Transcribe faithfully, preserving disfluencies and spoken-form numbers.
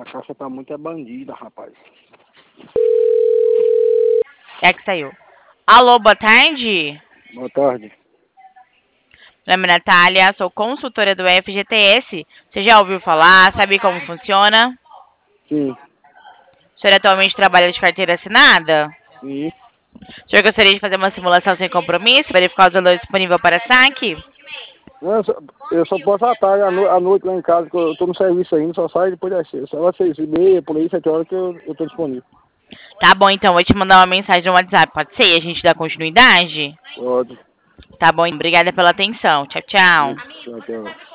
A caixa tá muito é bandida, rapaz. É que saiu. Alô, boa tarde. Boa tarde. Meu nome é Natália, sou consultora do F G T S. Você já ouviu falar? Sabe como funciona? Sim. O senhor atualmente trabalha de carteira assinada? Sim. O senhor gostaria de fazer uma simulação sem compromisso, verificar os valores disponíveis para saque? Não, eu, só, eu só posso à tarde, à, no, à noite lá em casa, que eu tô no serviço ainda, só saio depois das seis. Só às seis e meia, por aí, sete horas que eu, eu tô disponível. Tá bom, então, vou te mandar uma mensagem no WhatsApp, pode ser? E a gente dá continuidade? Pode. Tá bom, obrigada pela atenção. Tchau, tchau. Tchau, tchau.